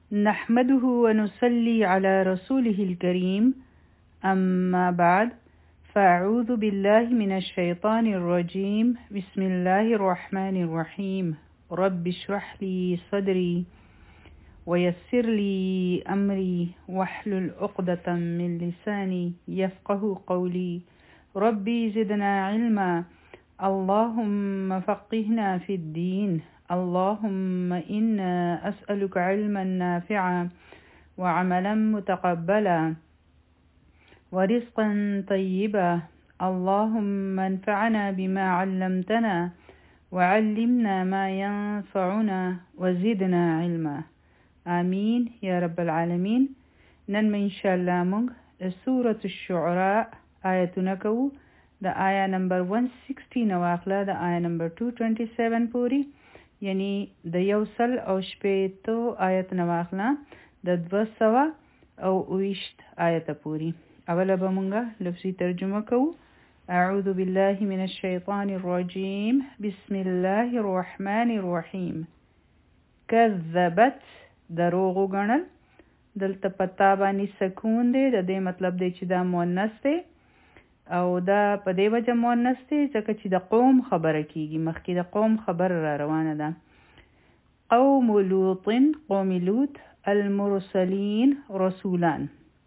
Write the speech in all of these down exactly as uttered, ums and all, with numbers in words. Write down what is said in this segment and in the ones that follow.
نحمده ونصلي على رسوله الكريم أما بعد فأعوذ بالله من الشيطان الرجيم بسم الله الرحمن الرحيم رب اشرح لي صدري ويسر لي أمري واحلل عقدة من لساني يفقه قولي ربي زدنا علما اللهم فقهنا في الدين اللهم إنا أسألك علما نافعا وعملا متقبلا ورزقا طيبا اللهم انفعنا بما علمتنا وعلمنا ما ينفعنا وزدنا علما آمين يا رب العالمين. نن إن شاء الله موږ سورة الشعراء آیتونه کوو د آیا نمبر one sixty نواخله د آیا نمبر two twenty-seven پوری، یعنی د یو سل او شپېتو آیت نواخله د دوه سوه او اویشت آیت پوری. اوله به مونږه لفظي ترجمه کوو. اعوذ بالله من الشیطان الرجیم بسم الله الرحمن الرحیم. کذبت دروغ وګڼل، دلته پتا باندې سکون دی، د دې مطلب دی چې دا مؤنث دی او دا په دې وجه مؤنث دی ځکه چې د قوم خبره کیږي، مخکې د قوم خبره را روانه ده. قوم لوط، قوم لوط، المرسلین، رسولان.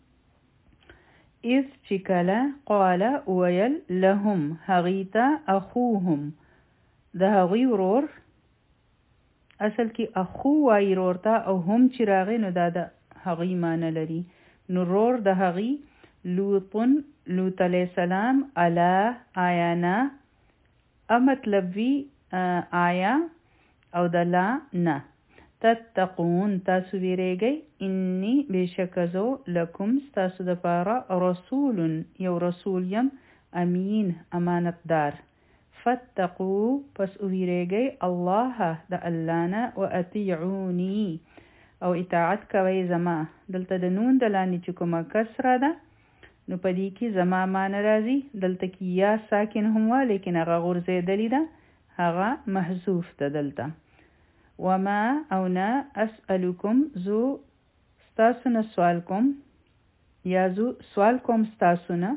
اذ چې کله قال ویل لهم هغیتا اخوهم، د هغوی ورور، اصل کې اخو وایي ورور ته، او هم چې راغی نو دا د هغوی معنی لري، نو ورور د هغوی لوطن، لوط علیہ السلام، علا آیانا، ا مطلب وی آیا او د لا نه. تتقون تاسو ویریږئ، انی بشکزو لکم ستاسو د پاره رسول یو رسول یم، امین امانتدار. فتقو پس ویریږئ الله د الله نه، و اطیعونی او اطاعت کوئ زما. دلته د نون د لاندې چې کومه کسره ده نو په دې کې زما معنی راځي، دلته کې یا ساکن هم وه لیکن هغه غورځېدلې ده، هغه محذوف ده دلته. وما او نه اسألکم زو ستاسو نه سوال کوم، یا زو سوال کوم ستاسو نه،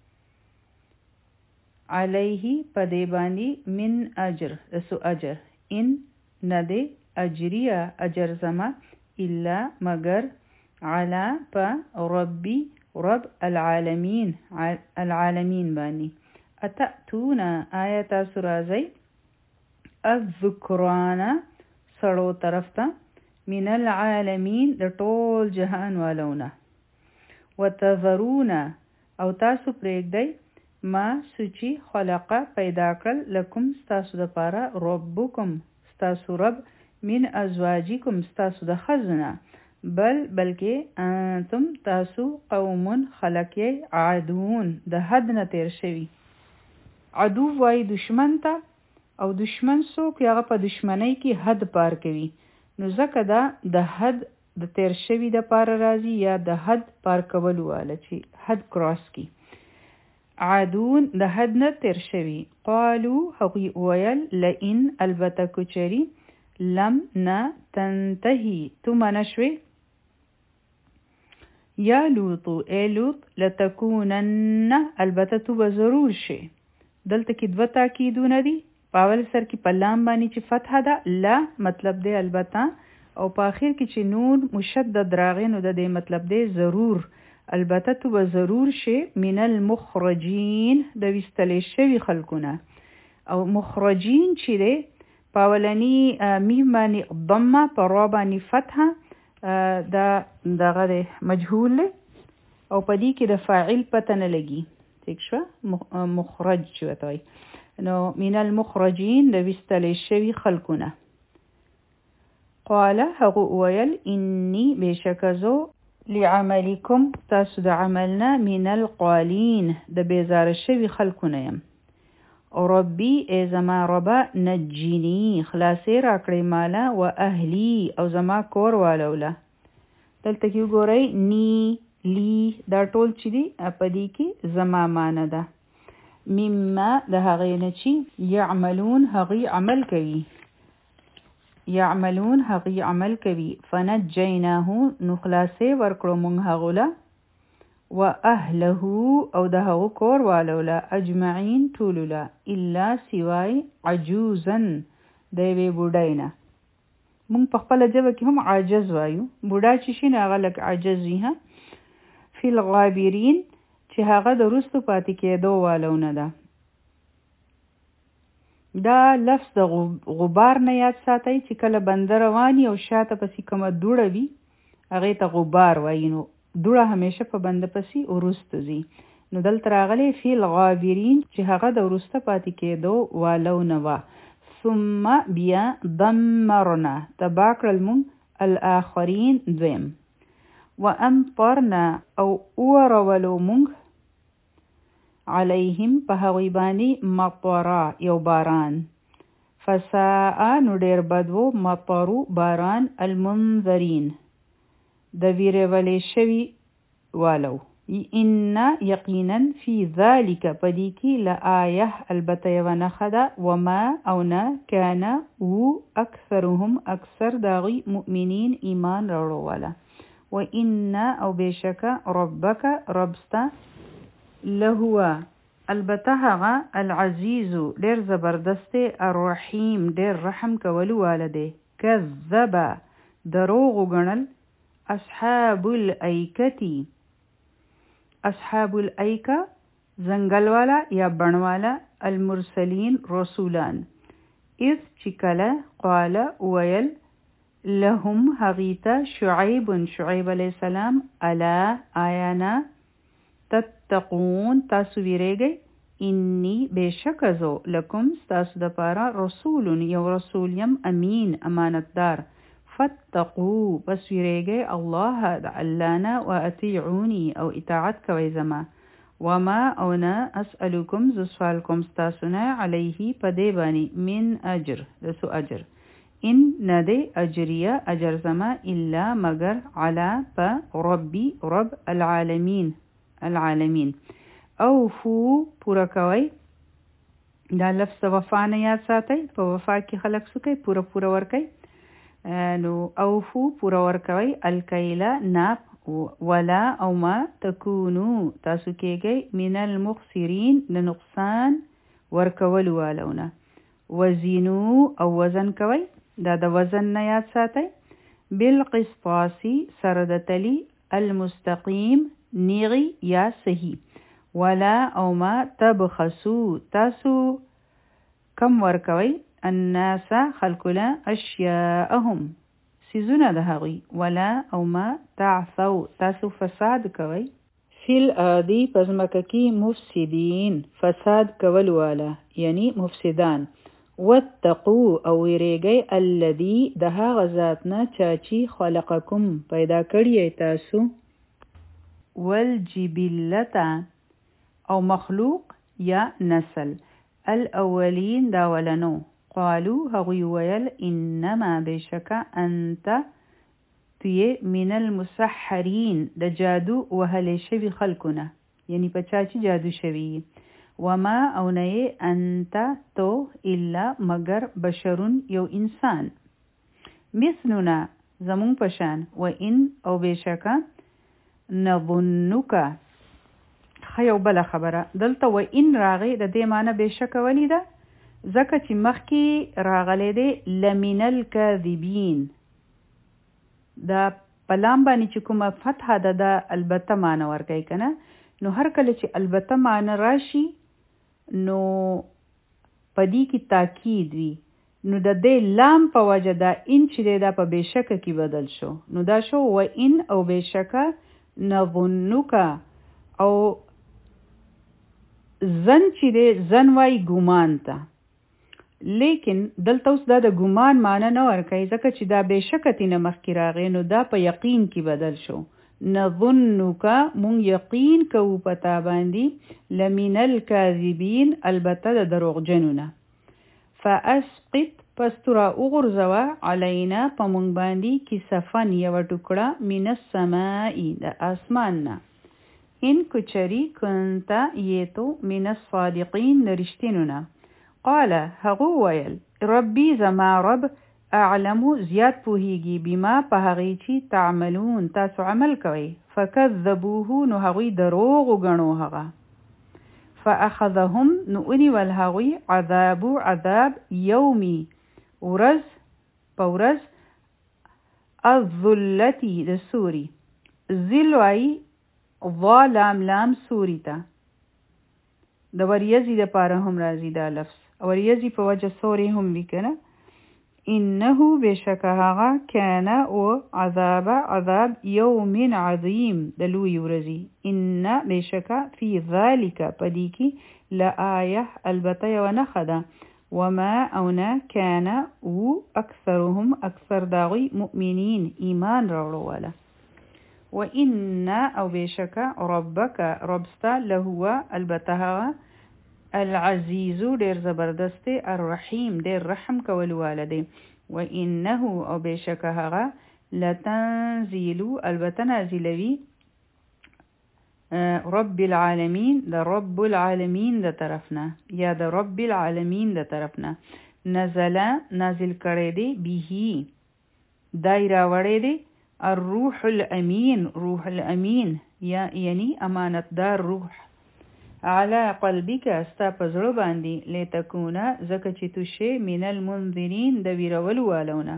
علیه په دې باندې من اجر سو اجر، ان نه دی اجریه اجر زما، الا مگر علا په ربی رب العالمین العالمین بانی. اتأتونا آیا تاسو راځئ، الذکرانا سړو طرف ته، من العالمین د ټول جهان والونه، وتذرونا او تاسو پرېږدئ ما سوچی خلقه پیدا کړل لکم ستاسو دپاره ربکم ستاسو رب، من ازواجکم ستاسو د ښځو، بل بلکې انتم تاسو قوم خلق یې عدوون د حد نه تیر شوي. عدو وایي دشمن ته، او دشمن څوک هغه په دشمنۍ کې حد پار کوي، نو ځکه دا د حد د تیر شوي د پاره راځي، یا د حد پار کولو واله چې حد کراس کی. عدون د حد نه تیر شوي. قالو هغوی ویل لئن البته کچري، لم نه تنتهي تو منشوي، یا لوطو ای لوط، لتکونن البته تو به ضرور شي. دلته کې دوه تاکیدونه دي، په اول سر کې په لام باندې چې فتحه ده، لا مطلب دی البته، او په آخر کې چې نون مشدد راغی نو د دې مطلب دی ضرور، البته تو به ضرور شي. من المخرجین د ویستلې شوي خلکونه، او مخرجین چې دی په اولني میم باندې ضمه، په را باندې فتحه، دا دغه دی مجهول دی، او په دې کې د فاعل پته نه لګي، ٹھیک شوه، مخرج چې ورته وایي، نو من المخرجین د ویستلې شوي خلکونه. قال هغه ویل انی بېشکه زه لعملکم تاسو د عملنا من القالین د بیزاره شوي خلکونه یم. ربی ای زما ربا نجینی خلاصی راکړی مالا، و اهلی او زما کور والوله. دلته کې وګورئ نی لی دا ټول چې دي په دې کې زما معنی ده. مما د هغې نه چې یعملون هغوی عمل کوي. یعملون هغی عمل کوي فنجیناه نو خلاصې ورکړو مونږ هغو له و اهله او د هغو کور والو له اجمعین ټولو له الا سوای عجوزا د یوې بوډۍ نه. مونږ په خپله ژبه کې هم عاجز وایو، بوډا چې شي نو هغه لږ عاجز وي. ها فی الغابرین چې هغه د وروستو پاتې کېدو والو نه ده. دا لفظ د غبار نه یاد ساتئ چې کله بنده رواني او شاته پسې کومه دوړه وي هغې ته غبار وایي، نو دوړه همیشه په بنده پسې وروسته ځي. نو دلته راغلی فی الغابرین چې هغه د وروسته پاتې کېدو والو نه وه. ثم بیا دمرنا تبا کړل مونږ الاخرین دویم. وامطرنا او اورولو مونږ علیهم په هغوی باندې مطرا یو باران. فساء نو ډېر بد و مطرو باران المنذرین د ویرولې شوي والو. ان یقینا فی ذلک پدې کې لآیه البته یوه نښه ده. وما او نه کان و اکثرهم اکثر د هغوی مؤمنین ایمان راوړو والا. وان او بېشکه ربک ربسته لهو البته هغه العزیزو ډېر زبردست دی، الرحیم ډېر رحم کولو والا دی. کذب دروغ وګڼل اصحاب الایکتی اصحاب الایکه زنګل والا یا بڼ والا المرسلین رسولان. اذ چې کله قال ویل لهم هغیته شعیب شعیب علیه السلام الا آیانا تتقون تاسو ویریږئ انی بېشک زو لکم ستاسو دپاره رسول یو رسول یم امین امانتدار. فاتقو پس ویریږئ الله د الله نه و اطیعوني او اطاعت کوئ زما. وما او نه اسألکم زه سوال کوم ستاسو نه علیه په دې باندې من اجر د سو اجر ان نه دی اجریه اجر زما الا مگر علا په ربی رب العالمین العالمین. اوفو پوره کوئ دا لفظ د وفا نه یاد ساتئ. په وفا کې خلک څه کوي؟ پوره پوره ورکوي. نو اوفو پوره ورکوئ الکیله ناپ ولا او ما تکونو تاسو کېږئ من المخسرین د نقصان ورکولو والونه. وزینو او وزن کوئ دا د وزن نه یاد ساتئ. بالقسطاسی سره د تلی المستقیم نیغی یا صحیح. ولا او ما تبخسو تاسو کم ورکوئ الناس خلقنا اشیاءهم سیزونه د هغوی. ولا او ما تعثو تاسو فساد کوئ فی الارض په ځمکه کې مفسدین فساد کول والا یعنی مفسدان. واتقو او ویریږئ الذي د هغه ذات نه چا چې خلقکم پیدا کړی تاسو. والجبلته او مخلوق یا نسل الاولین دا ولنو. قالو هغوی ویل انما بشکه انت توی من المسحرین د جادو وهلی شوي خلکونه یعنی په چا چې جادو شوي. وما او نه انت تو الا مگر بشرون یو انسان مثلنا زمون پشان. و ان او بشکه نظنک خیو بله خبره دلته و ان راغی د دې معنی بشکه ولی ده ځکه چې مخکې راغلی دی لمن الکاذبین. دا پلام باندې چې کومه فتحه ده دا البته معنی ورکوي که نه. نو هر کله چې البته معنی راشي نو په دې کې تاکید وي. نو د دې لام په وجه دا ان چې دی دا په بېشکه کې بدل شو. نو دا شو و ان او بېشکه نظنک او زن چې دی زن وای ګمان ته. لیکن دلته اوس دا د ګمان معنی نه ورکوي ځکه چې دا بېشکه تینه مخکې راغی نو دا په یقین کې بدل شو. نظنک مونږ یقین کوو په تا باندې لمن الکاذبین البته د دروغجنو نه. فاسقط پس تو را وغورځوه علینا په مونږ باندې کسفن یوه ټوکړه من السماء د اسمان نه. ان کچری کنته یې تو من الصادقین د رښتینو نه. قال هغو ویل ربي زما رب اعلم زیات پوهیږي بما په هغې چې تعملون تاسو عمل کوئ فکذبوه نو هغوی دروغ وګڼو هغه فاخذهم نو ونیول هغوی عذاب عذاب یومي ورځ په ورځ الذلتی د سوري ذل وایي ضا لام لام سوري ته د وریځې دپاره هم راځي دا لفظ وریځې په وجه سوري هم وي که نه انه بشک هغه کان او عذاب عذاب یوم عظیم د لوی ورځې ان بشک فی ذلک پدې کې لآیه البته یوه نښه ده وما اونا کان او اکثرهم اکثر داغوی مؤمنین ایمان راوړو والا وان او بشک ربک ربستا لهو البته هغه العزیز ډیر زبردست الرحیم ډیر رحم کولو والا دی وانه او بشک هغه لتنزیل البته نازلوي رب العالمین د رب العالمین د طرفنا یا د رب العالمین د طرفنا نزل نازل کړی دی به دای راوړی دی الروح الامین روح الامین یا یعنی امانتدار روح على قلبك استا پزړه باندې لتكون زکه چې تو شی من المنذرین د ویرولو والونه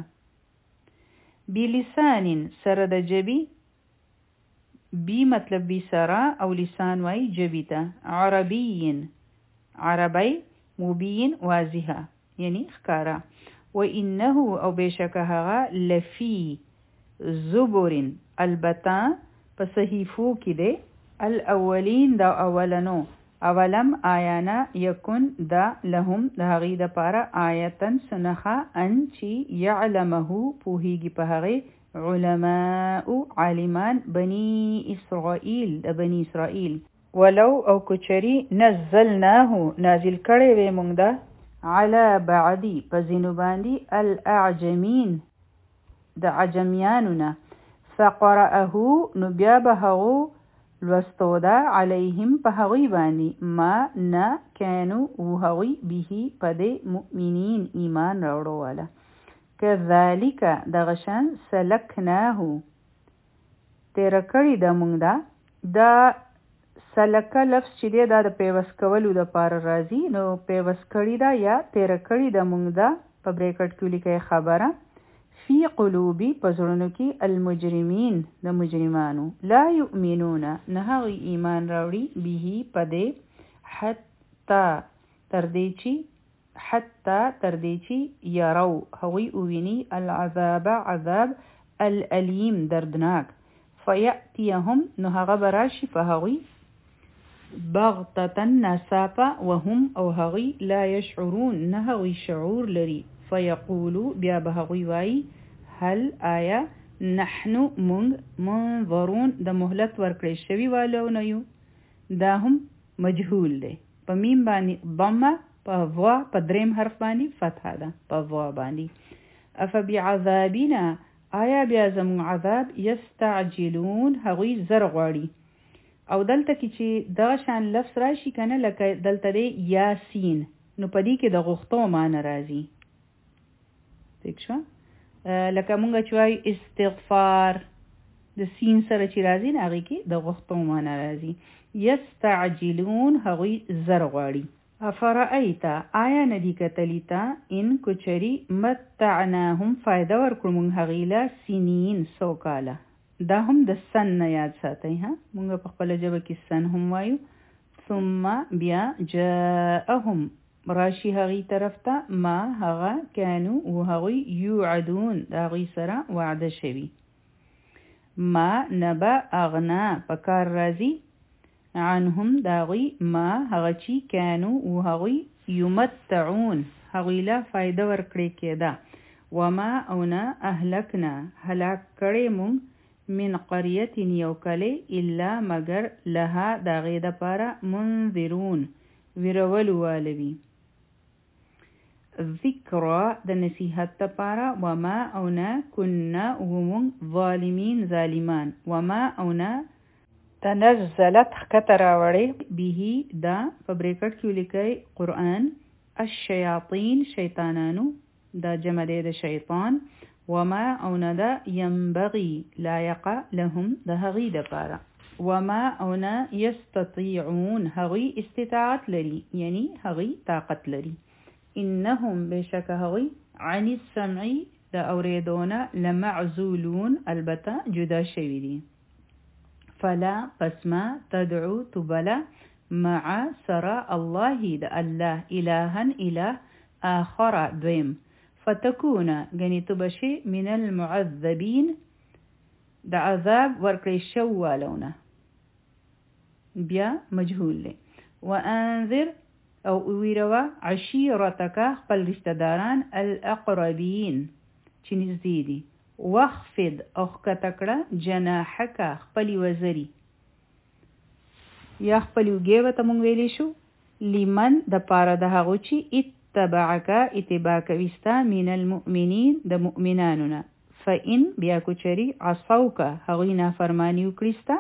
بلسان سره د جبی بی مطلب بی سره او لسان وای جبی ته عربی عربی مبین واضحه یعنی ښکارا وانه او بشک هغه لفی زبر البتا په صحیفو کې دی الاولین دا اولنو اولم آیانا یکن دا لهم دا هغی دا پارا آیتن سنخا انچی یعلمهو پوهیگی پا هغی علماء عالمان بنی اسرائیل دا بنی اسرائیل ولو او کچری نزلناهو نازل کڑی وی مونگ دا علا بعدی پا زینو باندی الاعجمین دا عجمیانونا فقرأهو نبیاب هغو لوستو دا علیهم په هغوی باندې ما نه کانو او هغوی به په دې مؤمنین ایمان راوړو والا کذالک دغه شان سلکناه تیر کړي د مونږ دا د سلکه لفظ چې دی دا د پیوس کولو د پاره راځي نو پیوس کړي دا یا تیر کړي د مونږ دا په بریکټ کې لیکي خبره فی قلوبی پزړونو کې المجرمین د مجرمانو لا یؤمنون نه هغوی ایمان راوړي به پدې حتی تر دې چې حتی تر دې چې یرو هغوی وویني العذاب عذاب الالیم دردناک فیأتیهم نو هغه به راشي په هغوی بغتة ناڅاپه وهم او هغوی لا یشعرون نه هغوی شعور لري فیقولو بیا به هغوی وایي هل آیا نحنو مونږ منظرون د مهلت ورکړی شوي والو نه یو دا هم مجهول دی په میم باندې ضمه په وا په دریم حرف باندې فتحه ده په وا باندې افبعذابنا آیا بیا زموږ عذاب یستعجلون هغوی زر غواړي او دلته کې چې دغه شان لفظ راشي کنه لکه دلته دی یاسین نو په دې کې د غوښتو معنی راځي ٹھیک شو لکه مونږ چې وایو استغفار د سین سره چې راځي نه هغې کې د غوښتو معنی راځي یستعجلون هغوی زر غواړي افرأیت آیا ندی کتلی تا ان کچری متعناهم فایده ورکړو مونږ هغې له سنین سو کاله دا هم د سن نه یاد ساتئ ها مونږ په خپله ژبه کې سن هم وایو ثم بیا جاءهم راشي هغوی طرف ته ما هغه کانو او هغوی یوعدون د هغوی سره وعده شوي ما نبا اغنا په کار راځي عنهم د هغوی ما هغه چې کانو او هغوی یمتعون هغوی له فایده ورکړې کېده وما او نه اهلکنا هلاک کړی مونږ من قریة یو کلی الا مگر لها د هغې دپاره منذرون ویرولو والوي ذکرا د نصیحت لپاره وما او نه کنا ومون ظالمین ظالمان وما او نه تنزلت ښکته راوړې به دا په بریکټ کې ولیکئ قرآن الشیاطین شیطانانو دا جمع دی د شیطان. وما او نه دا ينبغي لایق لهم د هغوی دپاره. وما او نه یستطیعون هغوی استطاعت لري یعنی هغوی طاقت لري. انهم بشک هغوی عن السمع د اوریدونه لمعزولون البته جدا شوي دي. فلا پسما تدعو تبلا مع سرا الله د الله الها اله آخر دویم فتكون غني تبشي من المعذبين د عذاب ورکړی شو والونه بیا مجهول له. وانذر او ویروا عشيرتك خپل رشتہ داران الاقربين چې نږدې دي. واخفض او ښکته جناحك خپل وزري یا خپل وګي وته مونږ ویلی شو لمن د پاره د هغو چې اتبعك اتباع کويستا من المؤمنين د مؤمنانونه. فإن بیا کوچري عصوك هغوی نافرمانی وکړستا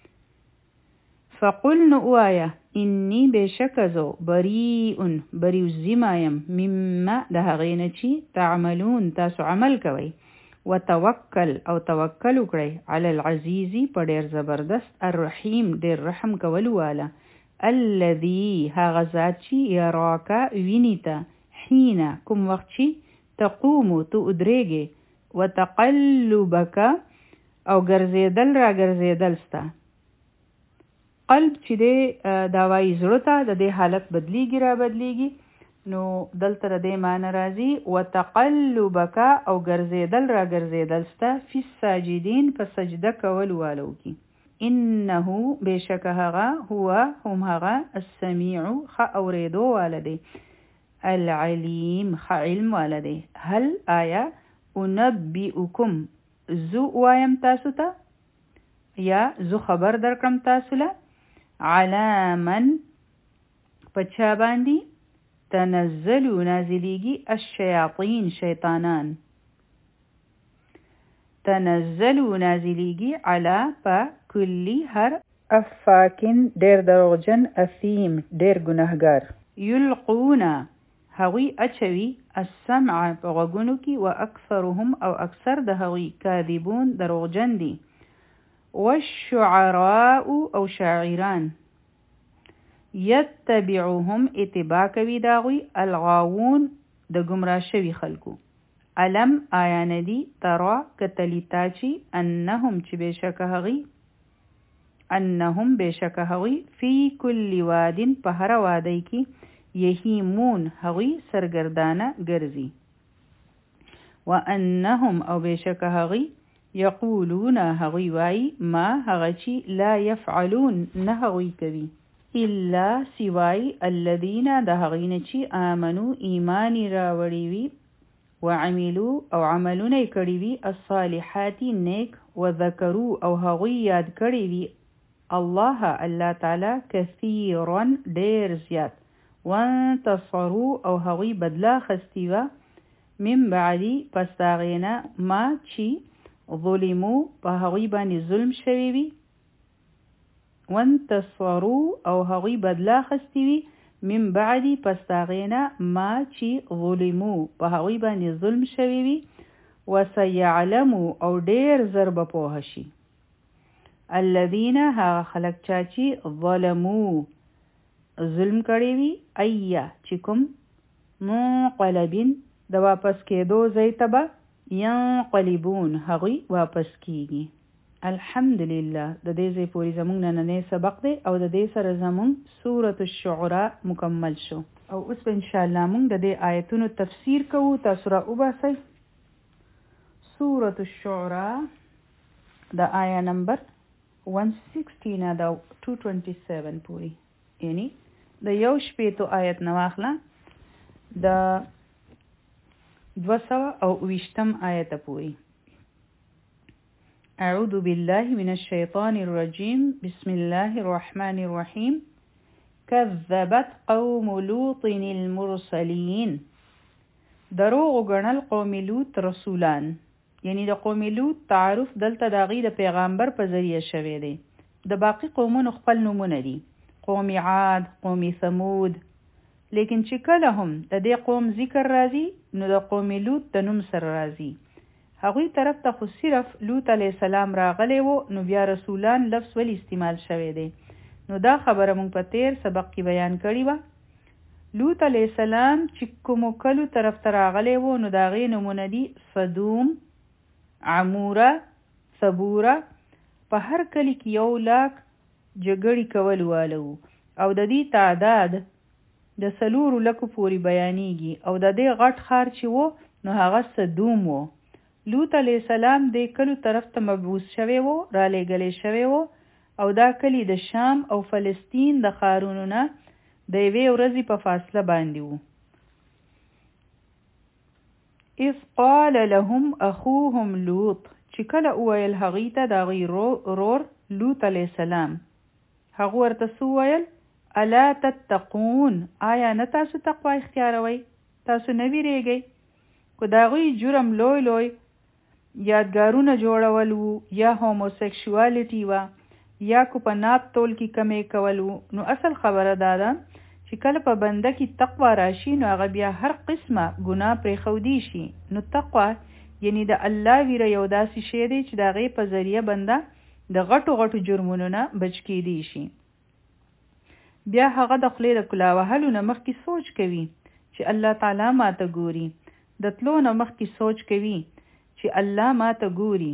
فقل نوایا انی بشکزو بریئن بریو زمایم مما د هغین چې تعملون تاسو عمل کوي. وتوکل او توکل وکړئ علی العزیزی په ډیر زبردست الرحیم ډیر رحم کول والا الذي هغه ذات چې یراکا وینیتا حین کوم وخت چې تقوم تو ادریږي وتقلبک او ګرځیدل را ګرځیدل ستا قلب چې دی دا وایي زړه ته د دې حالت بدلیږي را بدلیږي نو دلته د دې معنی راځي وتقلبک او ګرځیدل را ګرځیدل ستا فی الساجدین په سجده کول والو کې. انه بشک هغه هو هم هغه السمیع خ اوریدو والده العلیم خ علم والده. هل آیا انبئکم زو وایم تاسو ته یا زو خبر درکم تاسو له علی من پچا باندې تنزلو نازلیگی الشیاطین شیطانان تنزلو نازلیگی علا پا کلی هر افاکن دیر دروغجن اثیم دیر گناهگار یلقونا هغوی اچوی السمع پا غگونو کی و اکثرهم او اکثر ده هغوی کاذبون دروغجن دی. والشعراء او شاعران یتبعوهم اتباع کوي داغوی الغاوون د گمراه شوي خلکو. علم آیا ندی ترا کتلیتا چی انهم چی بشک هغی انهم بشک هغی فی کل وادن په هر وادی کی یهیمون هغی سرگردانه گرزی. وانهم او بشک هغی یقولون هغی وای ما هغی چی لا یفعلون نه هغی کوي الا سوای الذین د هغین چې آمنو ایمانی راوړي وي وعملو او عملونه کړي وي الصالحات نیک وذکروا او هغوی یاد کړي وي الله الله تعالی کثیرا ډیر زیات وانتصروا او هغوی بدلا خستی و من بعدی پس داغینا ما چې ظلمو په هغوی باندې ظلم شوی وي وانتصروا او هغوی بدلا خستی وی من بعدی پس داغینا ما چې ظلمو په هغوی باندې ظلم شوی وی وسیعلمو او ډیر ضرب پوه شي الذین هغه خلق چا چې ظلمو ظلم کړی وی ایا چې کوم منقلبین د واپس کېدو ځای ته به ینقلبون هغوی واپس کیږي. الحمدلله د دې ځای پورې زمونږ نننی سبق دی او د دې سره زمونږ سورة الشعراء مکمل شو او اوس به انشاءالله مونږ د دې آیتونو تفسیر کوو. تاسو را وباسئ سورة الشعراء د آیا نمبر one sixty نه د two twenty-seven پورې یعنی د یو شپېتو آیت نه واخله د دوه سوه او اوویشتم آیته پورې. اعوذ بالله من الشیطان الرجیم بسم الله الرحمن الرحیم. كذبت قوم لوط المرسلین دروغ گنل قوم لوط رسولان یعنی د قوم لوط تعارف دلته د هغوی د پیغمبر په ذریعه شوی دی. د باقی قومونو خپل نومونه دي قوم عاد قوم ثمود لیکن چې کله هم د دې قوم ذکر راځي نو د قوم لوط د نوم سره راځي. هغوی طرف ته خو صرف لوط علیه السلام راغلی و، نو بیا رسولان لفظ ولی استعمال شوی دی. نو دا خبره مونږ په تیر سبق کې بیان کړی وه. لوط علیه السلام چې کومو کلو طرف ته راغلی و، نو د هغې نومونه دي صدوم، عموره، صبوره. په هر کلي کې یو لاک جګړې کول واله وو او د دې تعداد د څلورو لکو پورې بیانېږي. او د دې غټ ښار چې و نو هغه صدوم و. لوط علیه السلام دې کلو طرف ته مبعوث شوی و، را لېږلی شوی و، او دا کلی د شام او فلسطین د ښارونو نه د یوې ورځې په فاصله باندې و. اذ قال لهم اخوهم لوط، چې کله وویل هغوی ته د هغوی ورور لوط علیه السلام، هغه ورته څه وویل؟ الا تتقون، آیا نه تاسو تقوا اختیاروئ؟ تاسو نه ویریږئ؟ که د هغوی جرم لوی لوی یادګارونه جوړول وو، یا هوموسیکشوالیټي وه، یا کو په ناب تول کې کمې کول وو، نو اصل خبره دا ده چې کله په بنده کې تقوا راشي نو هغه بیا هر قسمه ګناه پرېښودی شي. نو تقوا یعنی د الله ویره یو داسې شی دی چې د هغې په ذریعه بنده د غټو غټو جرمونو نه بچ کېدی شي. بیا هغه د خولې د کلا وهلو نه مخکې سوچ کوي چې الله تعالی ماته ګوري، د تلو نه مخکې سوچ کوي چې الله ماته ګوري،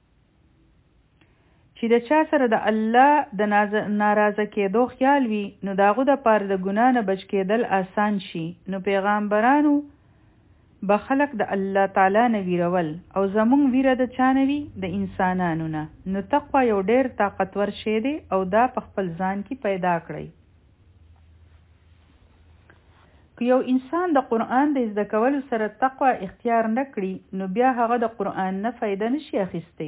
چې د چا سره د الله د ناراضه کېدو خیال وي نو د هغو دپاره د ګناه نه بچ کېدل آسان شي. نو پیغامبرانو به خلق د الله تعالی نه ویرول، او زمونږ ویره د چا نه وي؟ د انسانانو نه. نو تقوا یو ډېر طاقتور شی دی او دا په خپل ځان کې پیدا کړئ. که یو انسان د قرآن د زده کولو سره تقوا اختیار نه کړي نو بیا هغه د قرآن نه فایده نشي اخیستی.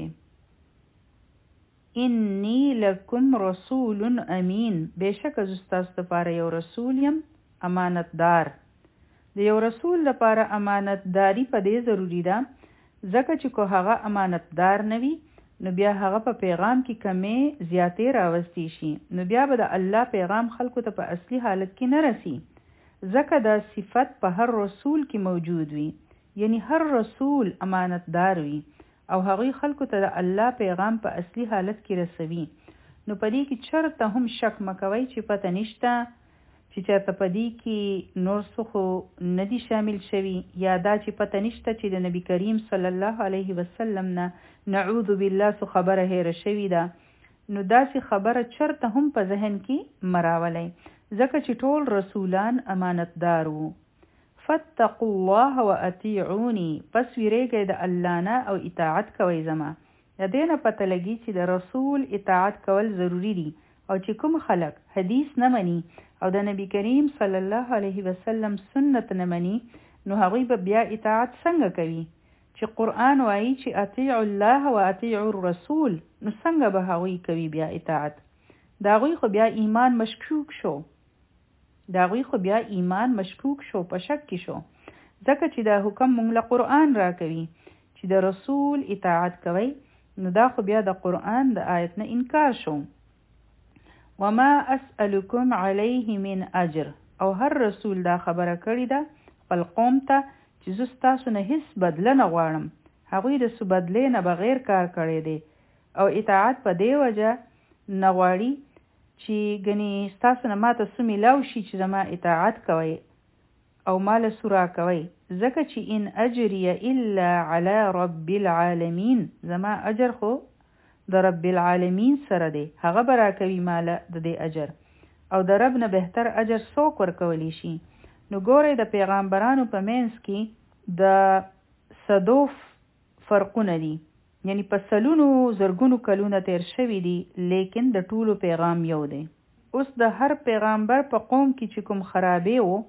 انی لکم رسول امین، بېشکه زه ستاسو دپاره یو رسول یم امانتدار. د یو رسول لپاره امانتداري په دې ضروري ده ځکه چې که هغه امانتدار نه وي نو بیا هغه په پیغام کې کمې زیاتې راوستی شي، نو بیا به د الله پیغام خلکو ته په اصلي حالت کې نه رسی. ځکه دا صفت په هر رسول کې موجود وي، یعنی هر رسول امانتدار وي او هغوی خلکو ته د الله پیغام په اصلي حالت کې رسوي. نو په دې کې چرته هم شک مکوئ چې پته نشته چې چېرته په دې کې نور څه خو نه دي شامل شوي، یا دا چې پته نشته چې د نبي کریم صلی الله علیه وسلم نه نعوذ بالله څه خبره هیره شوې ده. نو داسې خبره چرته هم په ذهن کې مراولی، ځکه چې ټول رسولان امانتدار وو. فاتقوا الله واطیعوني، پس ویریږئ د الله نه او اطاعت کوئ زما. د دې نه پته لګي چې د رسول اطاعت کول ضروری دي، او چې کوم خلک حدیث نه مني او د نبی کریم صلی الله علیه وسلم سنت نه مني نو هغوی به بیا اطاعت څنګه کوي؟ چې قرآن وایي چې اطیعوا الله واطیعوا الرسول، نو څنګه به هغوی کوي بیا اطاعت؟ د هغوی خو بیا ایمان مشکوک شو، د هغوی خو بیا ایمان مشکوک شو، په شک کې شو، ځکه چې دا حکم مونږ له قرآن را کوي چې د رسول اطاعت کوي، نو دا خو بیا د قرآن د آیت نه انکار شو. وما اسألکم علیه من اجر، او هر رسول دا خبره کړې ده خپل قوم ته چې زه ستاسو نه هیڅ بدله نه غواړم. هغوی د څه بدلې نه بغیر کار کړی دی او اطاعت په دې وجه نه غواړي چې ګنې ستاسو نه ماته څه میلاو شي چې زما اطاعت کوئ او ماله څه راکوئ، ځکه چې ان اجریه الا علی رب العالمین، زما اجر خو د رب العالمین سره دی، هغه به راکوي ماله د دې اجر، او د رب نه بهتر اجر څوک ورکولی شي. نو ګورئ د پیغامبرانو په منځ کې د صدو فرقونه دي، یعنی په سلونو زرګونو کلونه تیر شوي دي، لیکن د ټولو پیغام یو دی. اوس د هر پیغامبر په قوم کې چې کوم خرابې وو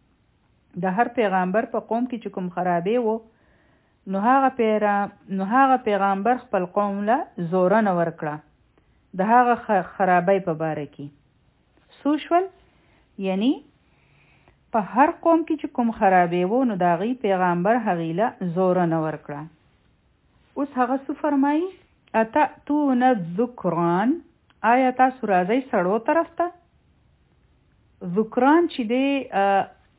د هر پیغامبر په قوم کې چې کوم خرابې وو نو هغه پیرا نو هغه پیغامبر خپل قوم له زورنه ورکړه د هغه خرابۍ په باره کې. څو شول؟ یعنی په هر قوم کې چې کوم خرابې وو نو د هغې پیغامبر هغې له زورنه ورکړه. اوس هغه څه فرمایي؟ اتأتون الذکران، آیا تاسو راځئ سړو طرف ته؟ ذکران چې دی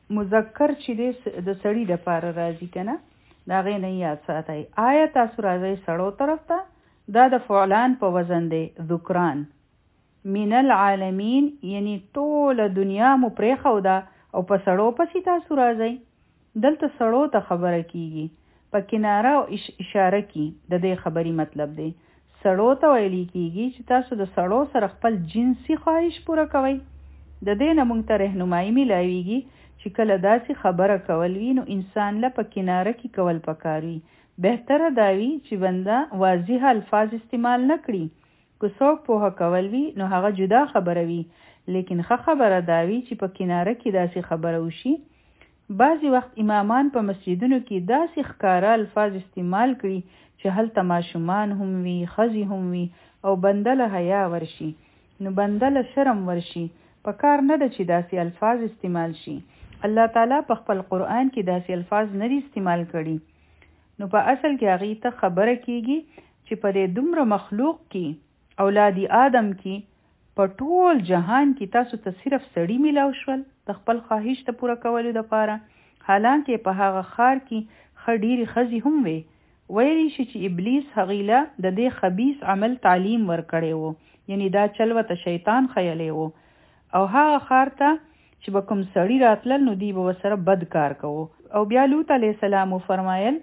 مذکر چې د سړي د پاره راځي کنه دا غي نه یاد ساتي. آیا تاسو راځي سړو طرف ته دا د فعلان په وزن دی ذکران. من العالمین یعنی ټول دنیا مو پرې خو دا او په سړو پسې تاسو راځي. دلته سړو ته خبره کیږي په کناره او اشاره کی د دې خبري مطلب دی. سړو ته ویلي کیږي چې تاسو د سړو سره خپل جنسي خواهش پوره کوئ. د دې نه موږ ته رهنمایي میلاویږي چې کله داسې خبره کول وي نو انسان له په کناره کې کول پکار وي. بهتره دا وي چې بنده واضح الفاظ استعمال نه کړي. که څوک پوهه کول وي نو هغه جدا خبره وي، لیکن ښه خبره دا وي چې په کناره کې داسې خبره وشي. بعضې وخت امامان په مسجدونو کې داسې ښکاره الفاظ استعمال کړي چې هلته ماشومان هم وي، ښځې هم وي او بنده له حیا ورشي نو بنده له شرم ورشي. په کار نه ده چې داسې الفاظ استعمال شي. الله تعالی په خپل قرآن کې داسې الفاظ نه دي استعمال کړي. نو په اصل کې هغې ته خبره کیږي چې په دې دومره مخلوق کې اولاد آدم کې په ټول جهان کې تاسو ته صرف سړي میلاو شول د خپل خواهش ته پوره کولو دپاره، حالانکه په هغه ښار کې ښه ډېرې ښځې هم وې. ویلی شي چې ابلیس هغې له د دې خبیث عمل تعلیم ورکړی و، یعنی دا چل ورته شیطان ښیلی و او هغه ښار ته چې به کوم سړي راتلل نو دوی به ورسره بد کار کوو. او بیا لوط علیه السلام وفرمایل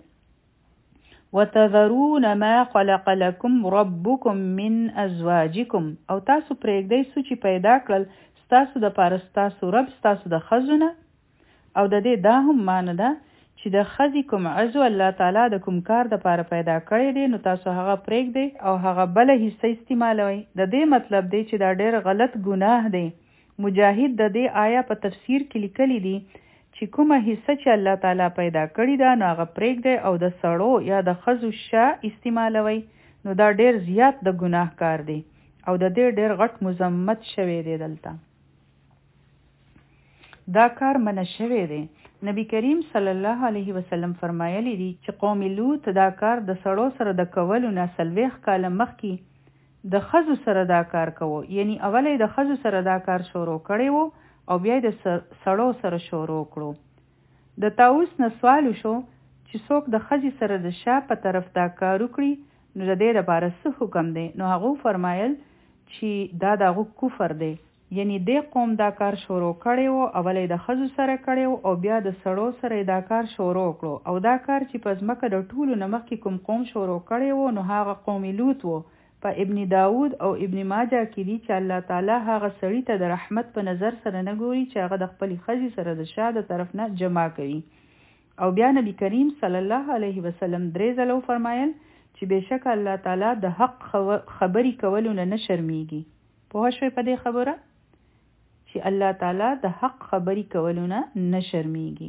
وتذرون ما خلق لكم ربكم من ازواجكم، او تاسو پرېږدئ څه چې پیدا کړل ستاسو دپاره ستاسو رب ستاسو د ښځو نه. او د دې دا هم معنی ده چې د ښځې کوم عضو الله تعالی د کوم کار دپاره پیدا کړی دی نو تاسو هغه پرېږدئ او هغه بله حصه استعمالوئ. د دې مطلب دی چې دا ډېر غلط ګناه دی. مجاهد د دې آیا په تفسیر کې لیکلی دی چې کومه حصه چې الله تعالی پیدا کړې ده نو هغه پرېږدئ او د سړو یا د ښځو شا استعمالوئ. نو دا ډېر زیات د ګناه کار دی او د دې ډېر غټ مذمت شوی دی. دلته دا کار منع شوی دی. نبی کریم صلی الله علیه وسلم فرمایلی دی چې قوم لوط دا کار د سړو سره د کولو نه څلوېښت کاله مخکې د ښځو سره دا کار کوو، یعنی اولی د ښځو سره دا کار شروع کړی وو او بیا د سړو سره شروع کړو. د طاووس نه سوال وشو چې څوک د ښځې سره د شا په طرف دا کار وکړي نو د دې لپاره څه حکم دی؟ نو هغو فرمایل چې دا د هغو کفر دی، یعنی دې قوم دا کار شروع کړی وو، اولی د ښځو سره کړی وو او بیا د سړو سره دا کار شروع کړو. او دا کار چې په ځمکه د ټولو نه مخکې کوم قوم شروع کړی وو نو هغه قوم لوط وو. په ابن داود او ابن ماجه کې دي چې الله تعالی هغه سړي ته د رحمت په نظر سره نه ګوري چې هغه د خپلې ښځې سره د شا د طرف نه جمع کوي. او بیا نبی کریم صلی الله علیه وسلم درې ځله وفرمایل چې بېشکه الله تعالی د حق خبرې کولو نه نه شرمیږي. پوه شوئ په دې خبره چې الله تعالی د حق خبرې کولو نه نه شرمیږي.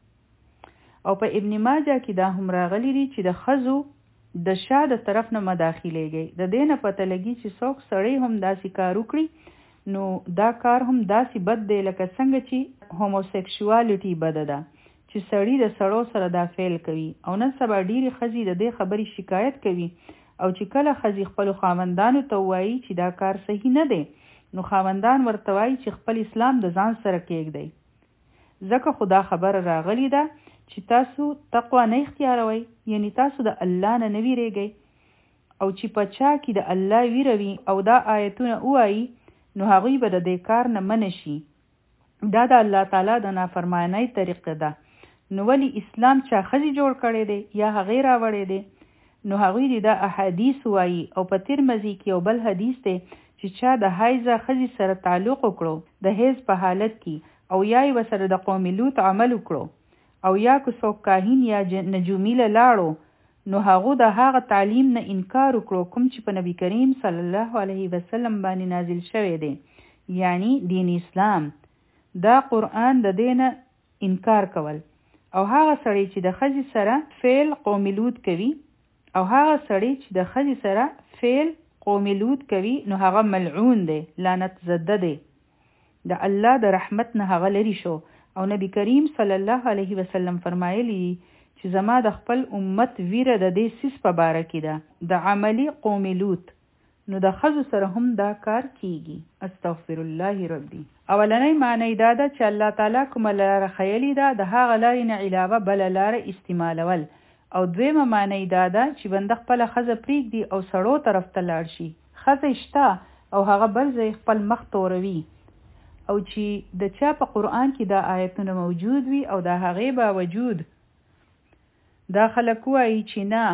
او په ابن ماجه کې دا هم راغلی دي چې د ښځو د شا د طرف نه مداخلېږي. د دې نه پته لګي چې څوک سړی هم داسې کار وکړي نو دا کار هم داسې بد دی لکه څنګه چې هوموسیکشوالټي بده ده چې سړی د سړو سره دا فعل کوي. او نن سبا ډېرې ښځې د دې خبرې شکایت کوي او چې کله ښځې خپلو خاوندانو ته ووایي چې دا کار صحیح نه دی نو خاوندان ورته وایي چې خپل اسلام د ځان سره کېږدئ. ځکه خو دا خبره راغلی ده چې تاسو تقوا نه اختیاروئ، یعنی تاسو د الله نه نه ویریږئ. او چې په چا کې د الله ویره وي او دا آیتونه ووایي نو هغوی به د دې کار نه منع شي. دا د الله تعالی د نافرمانۍ طریقه ده. نو ولی اسلام چا ښځې جوړ کړی دی یا هغې راوړی دی؟ نو هغوی دې دا احادیث وایي. او په ترمذي کې یو بل حدیث دی چې چا د حیضه ښځې سره تعلق وکړو د حیض په حالت کې او یا یې ورسره د قوم لوط عمل وکړو او یا که څوک کاهن یا نجومي له لاړو نو هغو د هغه تعلیم نه انکار وکړو کوم چې په نبی کریم صلی الله علیه وسلم باندې نازل شوی دی، یعنی دین اسلام. دا قرآن د دې نه انکار کول. او هغه سړی چې د ښځې سره فعل قوم لوط کوي او هغه سړی چې د ښځې سره فعل قوم لوط کوي نو هغه ملعون دی، لعنت زده دی، د الله د رحمت نه هغه لري شو. او نبی کریم صلی الله علیه وسلم فرمایلی چې زما د خپل امت ویره د دې سیس په باره کې ده، د عملی قوم لوط. نو د ښځو سره هم دا کار کیږي. استغفر الله ربي. اولنۍ معنی دا ده چې الله تعالی کومه لاره ښیلې ده د هغه لارې نه علاوه بله لاره استعمالول. او دویمه معنی دا ده چې بنده خپله ښځه پرېږدي او سړو طرف ته لاړ شي. ښځه شته او هغه بل ځای خپل مخ توروي، او چې د چا په قرآن کې دا آیتونه موجود وي او د هغې باوجود دا خلک وایي چې نه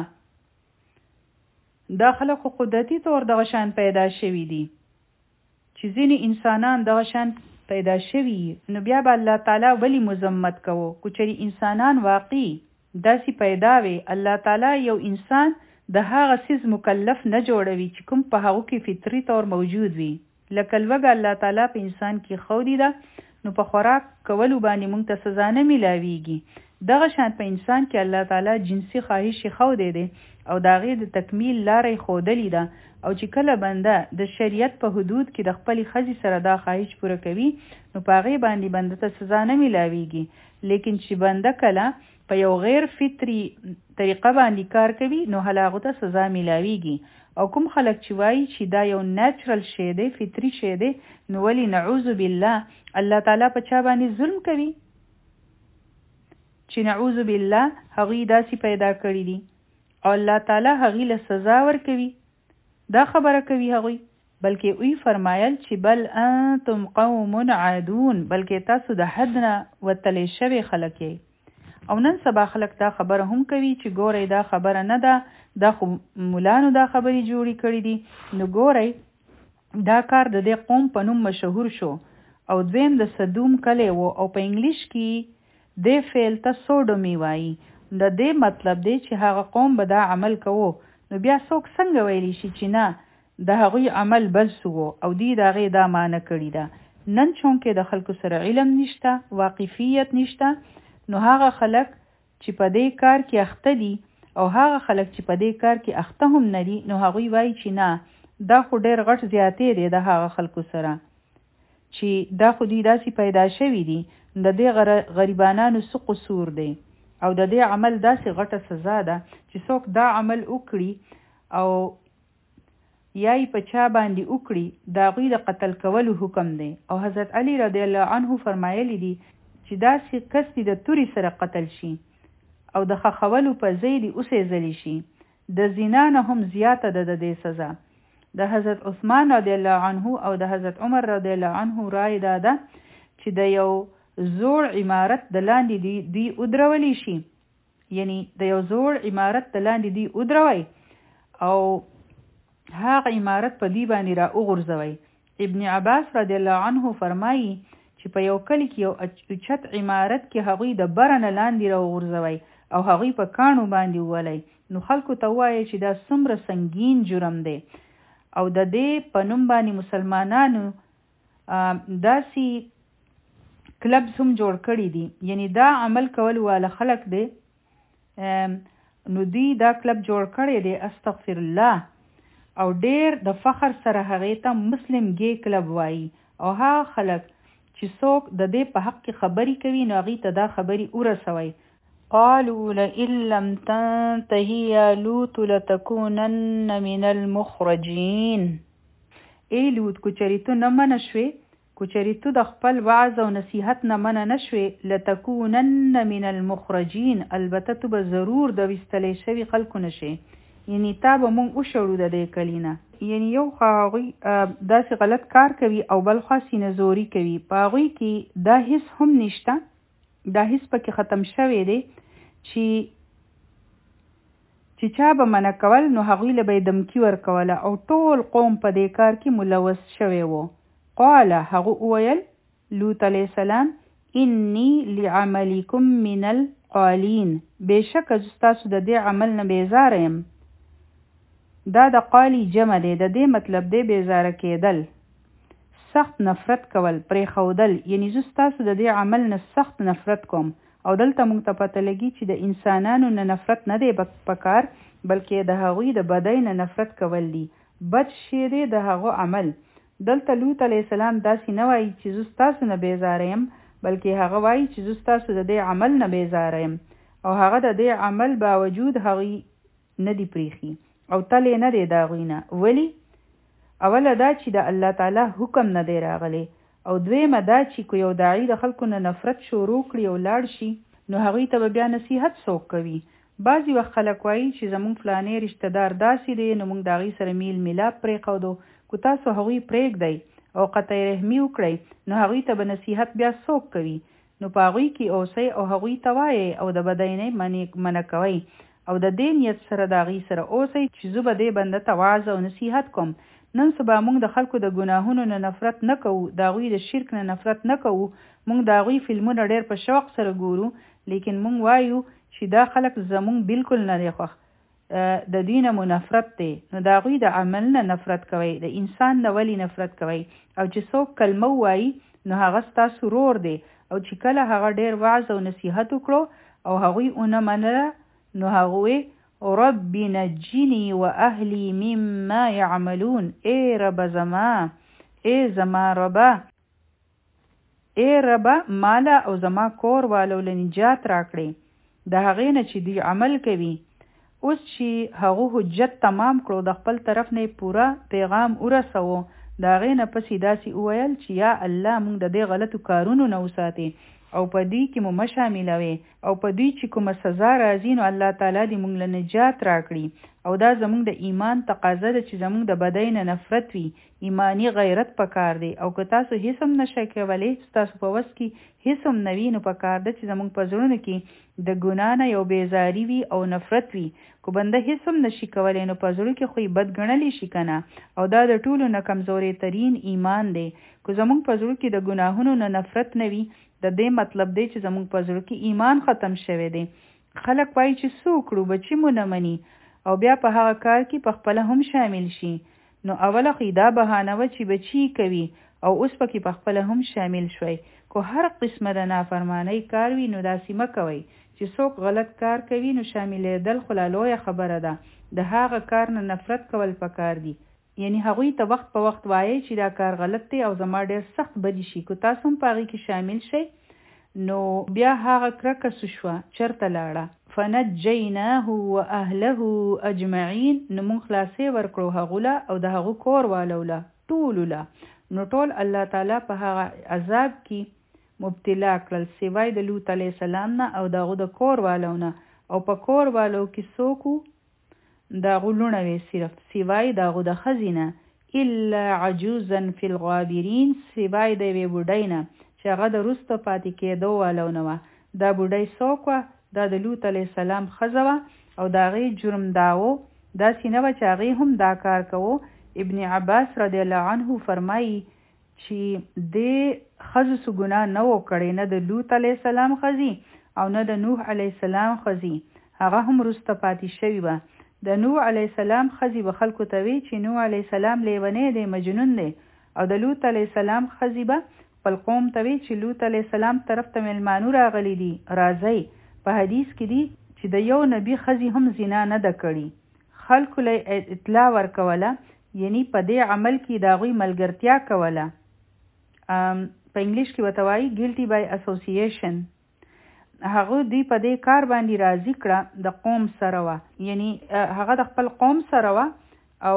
دا خلک خو قدرتي طور دغه شان پیدا شوي دي چې ځینې انسانان دغه شان پیدا شوي، نو بیا به الله تعالی ولی مذمت کوو. که چېرې انسانان واقعي داسې پیدا وي، الله تعالی یو انسان د هغه څیز مکلف نه جوړوي چې کوم په هغو کې فطري طور موجود وي. لکه لوږه الله تعالی په انسان کې ښودې ده، نو په خوراک کولو باندې موږ ته سزا نه میلاویږي. دغه شان په انسان کې الله تعالی جنسي خواهش ښودې دی او د هغې د تکمیل لاره یې ښودلې ده، او چې کله بنده د شریعت په حدود کې د خپلې ښځې سره دا خواهش پوره کوي، نو په هغې باندې بنده ته سزا نه میلاویږي. لیکن چې بنده کله په یو غیر فطري طریقه باندې کار کوي، نو هغه ته سزا میلاویږي. او کوم خلک چې وایي چې دا یو نیچرل شی دی، فطري شی دی، نو ولی نعوذ بالله الله تعالی په چا باندې ظلم کوي چې نعوذ بالله هغوی داسې پیدا کړي دي او الله تعالی هغوی له سزا ورکوي. دا خبره کوي هغوی، بلکې اوی فرمایل چې بل انتم قوم عادون، بلکې تاسو د حد نه وتلی شوي خلک یې. او نن سبا خلک دا خبره هم کوي چې ګورئ دا خبره نه ده، دا خو مولانو دا خبرې جوړې کړي دي. نو ګورئ دا کار د دې قوم په نوم مشهور شو، او دویم د صدوم کلی و، او په انګلیش کې دې فعل ته سوډومي وایي. د دې مطلب دی چې هغه قوم به دا عمل کوو. نو بیا څوک څنګه ویلی شي چې نه د هغوی عمل بل څه و او دوی د هغې دا معنی کړي ده. نن چونکې د خلکو سره علم نشته، واقفیت نشته، نو هغه خلک چې په دې کار کې اخته دي او هغه خلک چې په دې کار کې اخته هم نه دي، نو هغوی وایي چې نه دا خو ډېر غټ زیاتې دی د هغه خلکو سره چې دا خو دوی داسې پیدا شوي دي، د دې غریبانانو څه قصور دی او د دې عمل داسې غټه سزا ده چې څوک دا عمل وکړي او یا یې په چا باندې وکړي، د هغوی د قتل کولو حکم دی. او حضرت علی رضی الله عنه فرمایلی دي چې داسې کس دي د توري سره قتل شي او د خښولو په ځای دي وسېځلی شي. د زنا نه هم زیاته ده د دې سزا. د حضرت عثمان رضی الله عنه او د حضرت عمر رضی الله عنه رای دا ده چې د یو زوړ عمارت د لاندې دی دوی ودرولی شي، یعنی د یو زوړ عمارت د لاندې دوی ودروي او هغه عمارت په دوی باندې را وغورځوي. ابن عباس رضی الله عنه فرمایي چې په یو کلی کې یو اوچت عمارت کې هغوی د بره نه لاندې را وغورځوي او هغوی په کاڼو باندې وولي. نو خلکو ته وایي چې دا څومره سنګین جرم دی، او د دې په نوم باندې مسلمانانو داسې کلبز هم جوړ کړي دي، یعنی دا عمل کول والا خلک دی، نو دوی دا کلب جوړ کړی دی استغفر الله، او ډیر د فخر سره هغې ته مسلم ګی کلب وایي. او هغه خلک چې څوک د دې په حق کې خبرې کوي، نو هغې ته دا خبرې ورسوي. قالوا لئن لم تنتهي يا لوط لتكونن من المخرجين. ای لوط کو چېرې ته نه منه شوې، کو چېرې ته د خپل وعظ او نصیحت نه منه نه شوې، لتکونن من المخرجین، البته ته به ضرور د ویستلی شوي خلکو نه شې، یعنی تا به مونږ وشړو د دې کلي نه. یعنی یو خوا هغوی داسې غلط کار کوي او بل خوا سینه زوري کوي، په هغوی کې دا حس هم نشته، دا حس پکې ختم شوی دی چې چې چا به منع کول نو هغوی له به یې دمکي ورکوله، او ټول قوم په دې کار کې ملوث شوی و. قال هغه وویل لوط علیه السلام انی لعملکم من القالین، بېشکه زه ستاسو د دې عمل نه بیزاره یم. دا د قالی جمع دی، د دې مطلب دی بیزاره کېدل، سخت نفرت کول، پرېښودل، یعنی زه ستاسو د دې عمل نه سخت نفرت کوم. او دلته موږ ته پته لګي چې د انسانانو نه نفرت نه دی پکار، بلکې د هغوی د بدۍ نه نفرت کول دي. بد شی دی د هغو عمل. دلته لوط علیه السلام داسې نه وایي چې زه ستاسو نه بیزاره یم، بلکې هغه وایي چې زه ستاسو د دې عمل نه بیزاره یم، او هغه د دې عمل باوجود هغوی نه دی پریښي او تلی نه دی د هغوی نه. ولې؟ اوله دا چې د الله تعالی حکم نه دی راغلی، او دویمه دا چې کو یو داعی د خلکو نه نفرت شروع کړي او لاړ شي نو هغوی ته به بیا نصیحت څوک کوي؟ بعضې وخت خلک وایي چې زمونږ فلانې رشته دار داسې دی نو موږ د هغوی سره میل میلاپ پرېښودو. که تاسو هغوی پرېږدئ او قطع رحمي وکړئ نو هغوی ته به نصیحت بیا څوک کوي؟ نو په هغوی کې اوسئ او هغوی ته وایئ او د بدینۍ منع کوئ او د دې نیت سره د هغوی سره اوسئ چې زه به دې بنده ته وعظ او نصیحت کوم. نن سبا موږ د خلکو د ګناهونو نه نفرت نه کوو، د هغوی د شرک نه نفرت نه کوو، موږ د هغوی فلمونه ډېر په شوق سره ګورو، لیکن موږ وایو چې دا خلک زموږ بالکل نه دی خوښ، د دوی نه مو نفرت دی. نو د هغوی د عمل نه نفرت کوئ، د انسان نه ولې نفرت کوئ؟ او چې څوک کلمه ووایي نو هغه ستاسو ورور دی، او چې کله هغه ډېر وعظ او نصیحت وکړو او هغوی ونه منله نو هغوی رب نجنی و اهلی مما یعملون، ای رب زما، ای زما ربا، ای ربا مالا او زما کور والو له نجات راکړي د هغې نه چې دوی عمل کوي. اوس چې هغو حجت تمام کړو، د خپل طرف نه پوره پیغام ورسوو، د هغې نه پسې داسې وویل چې یا الله موږ د دې غلطو کارونو نه وساتې او په دوی کې مو مه شاملوې، او په دوی چې کومه سزا راځي نو الله تعالی دې موږ له نجات راکړي. او دا زموږ د ایمان تقاضا ده چې زموږ د بدۍ نه نفرت وي، ایمانی غیرت پکار دی. او که تاسو هیڅ هم نشئ کولی، ستاسو په وس کې هیڅ هم نه وي، نو پکار ده چې زموږ په زړونو کې د ګناه نه یو بیزاري وي او نفرت وي. که بنده هیڅ هم نشي کولی نو په زړه کې خو یې بد ګڼلی شي که نه، او دا د ټولو نه کمزوری ترین ایمان دی. که زموږ په زړه کې د ګناهونو نه نفرت نه وي، د دې مطلب دی چې زموږ په زړه کې ایمان ختم شوی دی. خلک وایي چې څه وکړو بچي مو نه مني، او بیا په هغه کار کې په خپله هم شامل شي. نو اوله خو دا بهانه وه چې بچي کوي او اوس پکې په خپله هم شامل شوی. که هر قسمه د نافرمانۍ کار وي نو داسې مه کوئ چې څوک غلط کار کوي نو شاملېدل خو لا لویه خبره ده. د هغه کار نه نفرت کول پکار دي، یعنی هغوی ته وخت په وخت وایي چې دا کار غلط دی او زما ډېر سخت بدی شي. که تاسو هم په هغې کې شامل شئ نو بیا هغه کرکه څه شوه، چېرته لاړه؟ فنجیناه و اهله اجمعین، نو موږ خلاصې ورکړو هغو له او د هغو کور والو له، ټولو له. نو ټول الله تعالی په هغه عذاب کې مبتلا کړل سوای د لوط علیه السلام نه او د هغو د کور والو نه. او په کور والو کې څوک وو؟ د هغو لوڼه وې صرف، سوای د هغو د ښځې نه، الا عجوزا فی الغابرین، سوای د یوې بوډۍ نه چې هغه د وروسته پاتې کېدو والو نه وه. دا بوډۍ څوک وه؟ دا د لوط علیه السلام ښځه وه او د هغې جرم دا و، داسې نه وه چې هغې هم دا کار کوو. ابن عباس رضی الله عنه فرمایي چې دې ښځو څه ګناه نه و کړی، نه د لوط علیه السلام ښځې او نه د نوح علیه السلام ښځې، هغه هم وروسته پاتې شوې وه. د نوح علیه السلام ښځې به خلکو ته وی چې نوح علیه السلام لیونی دی، مجنون دی، او د لوط علیه السلام ښځې به خپل قوم ته وی چې لوط علیه السلام طرف ته میلمانو راغلی دي، راځئ. په حدیث کې دي چې د یو نبی ښځې هم زنا نه ده کړې، خلکو له اطلاع ورکوله، یعنی په دې عمل کې د هغوی ملګرتیا کوله. په انګلیش کې ورته وایي ګیلټي بای اسوسییشن. هغه دوی په دې کار باندې راضي کړه، د قوم سره وه، یعنی هغه د خپل قوم سره وه او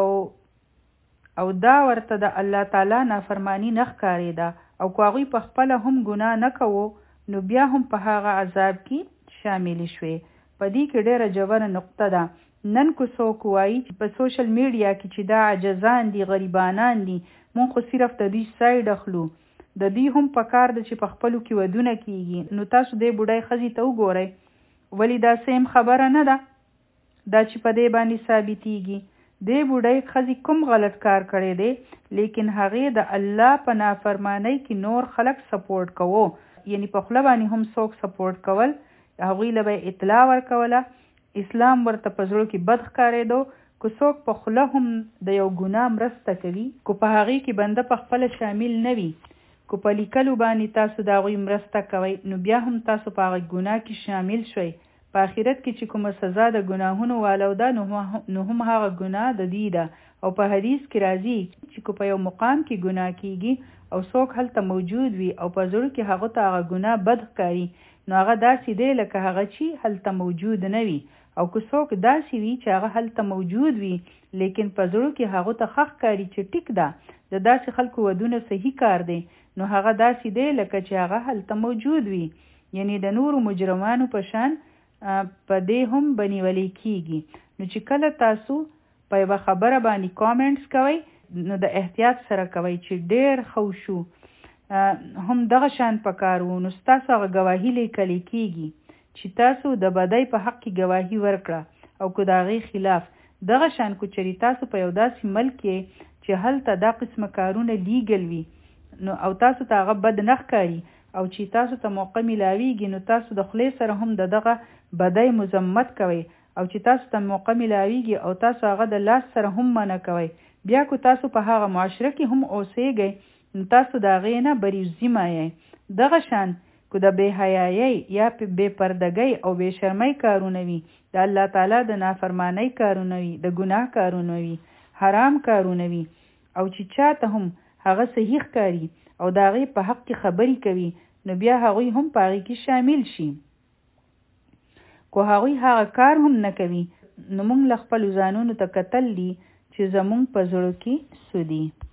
او دا ورته د الله تعالی نافرمانی نه ښکارېده. او که هغوی په خپله هم ګناه نه کوو نو بیا هم په هغه عذاب کې شامل شوې. په دې کې ډېره ژوره نقطه ده. نن که څوک وایي چې په سوشل میډیا کې چې دا عجزان دي، غریبانان دي، مونږ خو صرف د دوی سایډ اخلو، د دوی هم په کار ده چې په خپلو کې ودونه کېږي. نو تاسو دې بوډۍ ښځې ته وګورئ، ولې دا سیم خبره نه ده دا چې په دې باندې ثابتېږي؟ دې بوډۍ ښځې کوم غلط کار کړی دی، لیکن هغې د الله په نافرمانۍ کې نور خلک سپورټ کوو، یعنی په خوله باندې هم څوک سپورټ کول، هغوی له به اطلاع ورکوله، اسلام ورته په زړه کې بد ښکارېدو. که څوک په خوله هم د یو ګناه مرسته کوي، که په هغې کې بنده په خپله شامل نه وي، که په لیکلو باندې تاسو د هغوی مرسته کوئ، نو بیا هم تاسو په هغه ګناه کې شامل شوئ. په آخرت کې چې کومه سزا د ګناهونو والو ده نو هم هغه ګناه د دوی ده. او په حدیث کې راځي چې که په یو مقام کې ګناه کېږي او څوک هلته موجود وي او په زړه کې هغه ته هغه ګناه بد ښکاري، نو هغه داسې دی لکه هغه چې هلته موجود نه وي، او که څوک داسې وي چې هغه هلته موجود وي لیکن په زړه کې هغه ته ښه ښکاري چې ټیک ده د داسې خلکو ودونه صحیح کار دی، نو هغه داسې دی لکه چې هغه هلته موجود وي، یعنی د نورو مجرمانو په شان په دې هم بنیولې کیږي. نو چې کله تاسو په یوه خبره باندې کامنټس کوئ نو د احتیاط سره کوئ چې ډېر خو شو هم دغه شان پکار وو، نو ستاسو هغه ګواهي لیکلی کیږي چې تاسو د بدۍ په حق کې ګواهي ورکړه او که د هغې خلاف دغه شان کو چېرې تاسو په یو داسې ملک کې چې هلته دا قسمه کارونه لیګل وي نو او تاسو ته هغه بد نه ښکاري او چې تاسو ته موقع میلاویږي نو تاسو د خولې سره هم د دغه بدۍ مذمت کوئ او چې تاسو ته موقع میلاویږي او تاسو هغه د لاس سره هم منع کوئ، بیا کو تاسو په هغه معاشره کې هم اوسېږئ نو تاسو د هغې نه بریزیمه یې. دغه شان کو د بې حیایۍ یا بې پردګۍ او بې شرمۍ کارونه وي، د الله تعالی د نافرمانۍ کارونه وي، د ګناه کارونه وي، حرام کارونه وي او چې چاته هم هغه صحیح ښکاري او د هغې په حق کې خبرې کوي نو بیا هغوی هم په هغې کې شامل شي. کو هغوی هغه کار هم نه کوي نو موږ له خپلو ځانونو ته کتل دي چې زموږ په زړه کې څه دي.